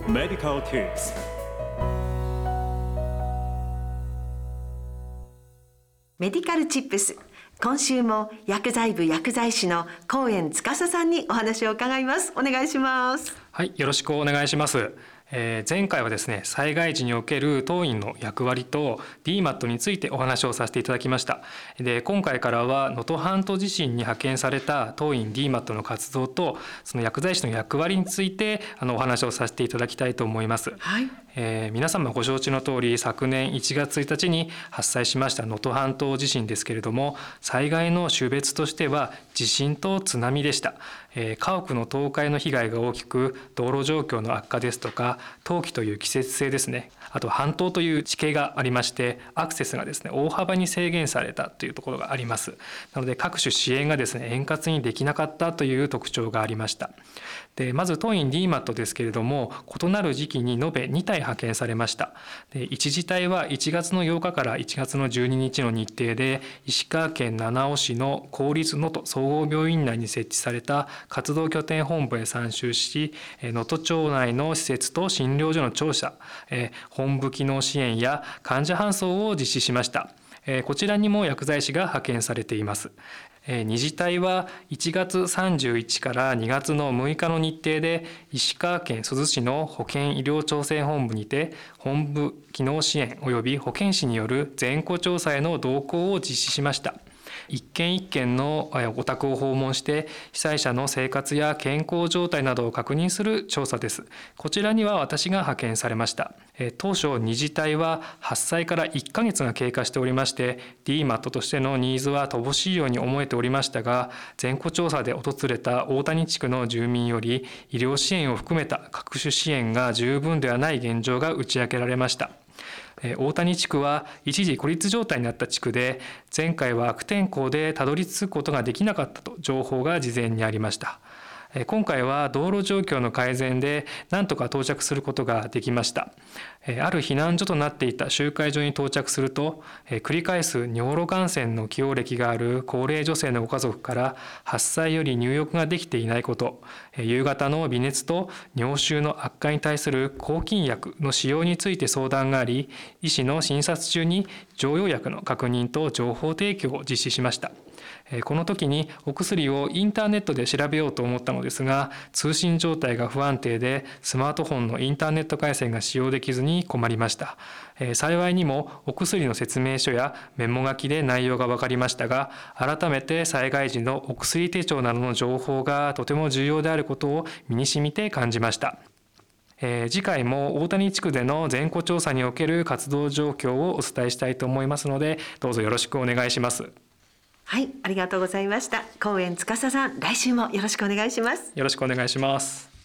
Medical Tips。 メディカルチップス、今週も薬剤部薬剤師の高遠司さんにお話を伺います。お願いします。 はい、よろしくお願いします。前回はですね、災害時における当院の役割と DMAT についてお話をさせていただきました。で、今回からは能登半島地震に派遣された当院 DMAT の活動とその薬剤師の役割についてお話をさせていただきたいと思います。 はい。 皆様ご承知の通り、昨年1月1日に発災しました能登半島地震ですけれども、災害の種別としては地震と津波でした。家屋の倒壊の被害が大きく、道路状況の悪化ですとか、冬季という季節性ですね、あと半島という地形がありまして、アクセスがですね大幅に制限されたというところがあります。なので各種支援がですね円滑にできなかったという特徴がありました。で、まず当院 DMAT ですけれども、異なる時期に延べ2体派遣されました。で、1次隊は1月の8日から1月の12日の日程で、石川県七尾市の公立能登総合病院内に設置された活動拠点本部へ参集し、能登町内の施設と診療所の調査、本部機能支援や患者搬送を実施しました。こちらにも薬剤師が派遣されています。二次隊は1月31日から2月の6日の日程で、石川県珠洲市の保健医療調整本部にて本部機能支援及び保健師による全戸調査への同行を実施しました。一軒一軒のお宅を訪問して被災者の生活や健康状態などを確認する調査です。こちらには私が派遣されました。当初二次隊は発災から1ヶ月が経過しておりまして、 DMAT としてのニーズは乏しいように思えておりましたが、全戸調査で訪れた大谷地区の住民より医療支援を含めた各種支援が十分ではない現状が打ち明けられました。大谷地区は一時孤立状態になった地区で、前回は悪天候でたどり着くことができなかったと情報が事前にありました。今回は道路状況の改善で何とか到着することができました。ある避難所となっていた集会所に到着すると、繰り返す尿路感染の既往歴がある高齢女性のご家族から発災より入浴ができていないこと、夕方の微熱と尿臭の悪化に対する抗菌薬の使用について相談があり、医師の診察中に常用薬の確認と情報提供を実施しました。この時にお薬をインターネットで調べようと思ったのですが、通信状態が不安定でスマートフォンのインターネット回線が使用できずに困りました。幸いにもお薬の説明書やメモ書きで内容が分かりましたが、改めて災害時のお薬手帳などの情報がとても重要であることを身に染みて感じました。次回も大谷地区での全戸調査における活動状況をお伝えしたいと思いますので、どうぞよろしくお願いします。 はい、ありがとうございました。高遠司さん、来週もよろしくお願いします。 よろしくお願いします。